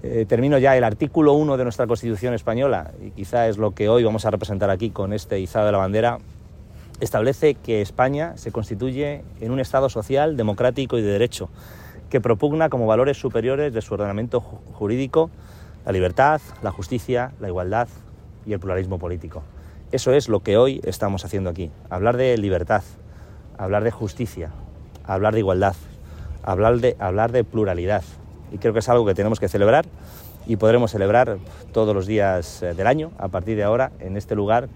Termino ya. El artículo 1 de nuestra Constitución española, y quizá es lo que hoy vamos a representar aquí con este izado de la bandera, establece que España se constituye en un Estado social, democrático y de derecho, que propugna como valores superiores de su ordenamiento jurídico la libertad, la justicia, la igualdad y el pluralismo político. Eso es lo que hoy estamos haciendo aquí. Hablar de libertad, hablar de justicia, hablar de igualdad, hablar de pluralidad. Y creo que es algo que tenemos que celebrar y podremos celebrar todos los días del año a partir de ahora en este lugar